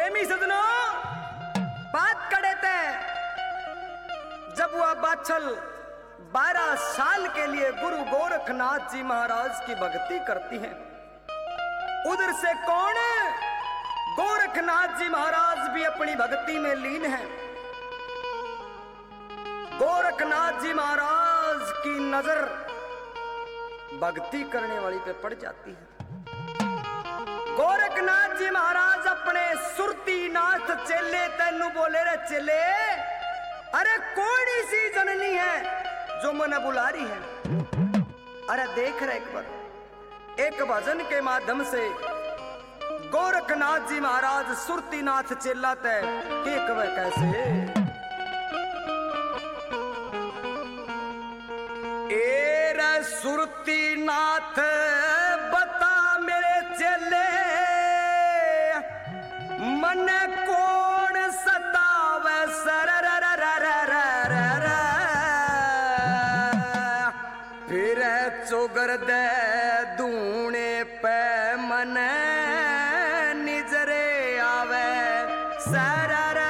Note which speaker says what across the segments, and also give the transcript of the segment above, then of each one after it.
Speaker 1: प्रेमी सजनों, बात करे थे जब वह बाछल 12 साल के लिए गुरु गोरखनाथ जी महाराज की भक्ति करती है। उधर से कौन गोरखनाथ जी महाराज भी अपनी भक्ति में लीन है। गोरखनाथ जी महाराज की नजर भक्ति करने वाली पे पड़ जाती है। गोरखनाथ जी महाराज अपने सुरती नाथ चेले तेनू बोले रे चेले, अरे कौन सी जननी है जो मने बुला रही है। अरे देख रहे एक बार, एक भजन के माध्यम से गोरखनाथ जी महाराज सुरती नाथ चिल्लाते के कवे कैसे। एरे सुरती नाथ बता मेरे चेले, मन कौन सतावे सर फिर चोगर दे दूने पे मन निजरे आवे सर।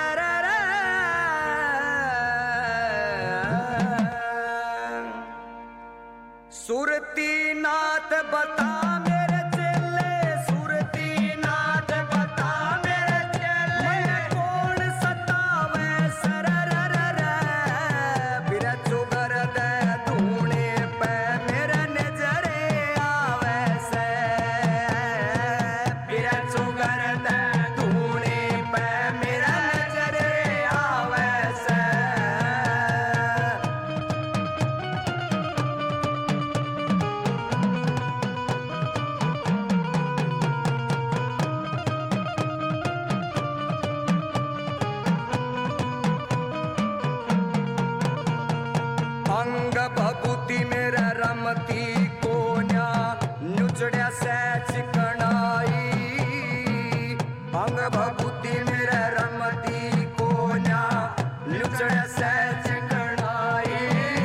Speaker 1: सुरती नाथ बता मेरे चेले, सुरती नाथ बता मेरे चेले, मन कौन सतावे सर फिर चुगर दे धूने पे मेरे नजरे आवे से। फिर चुगर दे धूने पे मेरा नजरे आवे से। अंग भभूति मेरा रमती कोन्या नुचड़िया से चिकनाई। अंग भभूति मेरा रमती कोन्या नुचड़िया से चिकनाई।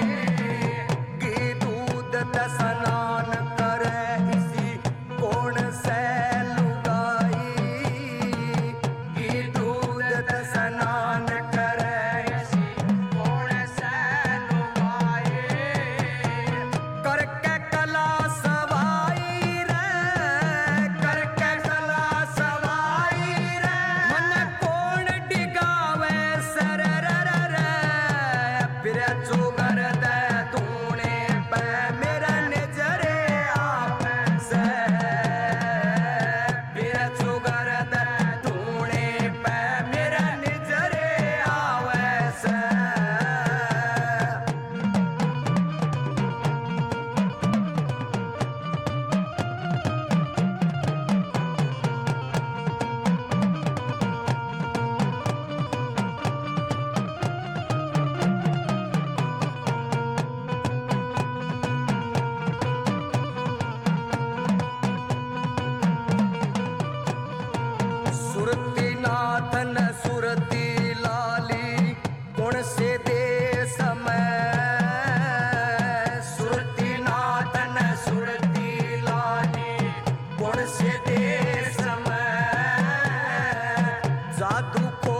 Speaker 1: की दूध स्नान करे इसी कोण से लुगाई। की दूध स्नान करे इसी कोण से करके कला सवाई रे, करके कला सवाई रे, मन कौन डिगावे सर फिर चुगर दे तूने पे मेरा नजरे आवे से। फिर चुगर दे तूने पे मेरा नजरे आवे से। सुरती नाथ न सुरती लाली कौन से देश में। सुरती नाथ न सुरती लाली कौन से देश में। जादू को